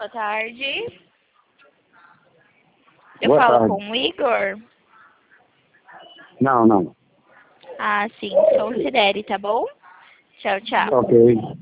Boa tarde. Eu Boa falo tarde. com o Igor? Não. Ah, sim. Considere, tá bom? Tchau, tchau. Ok.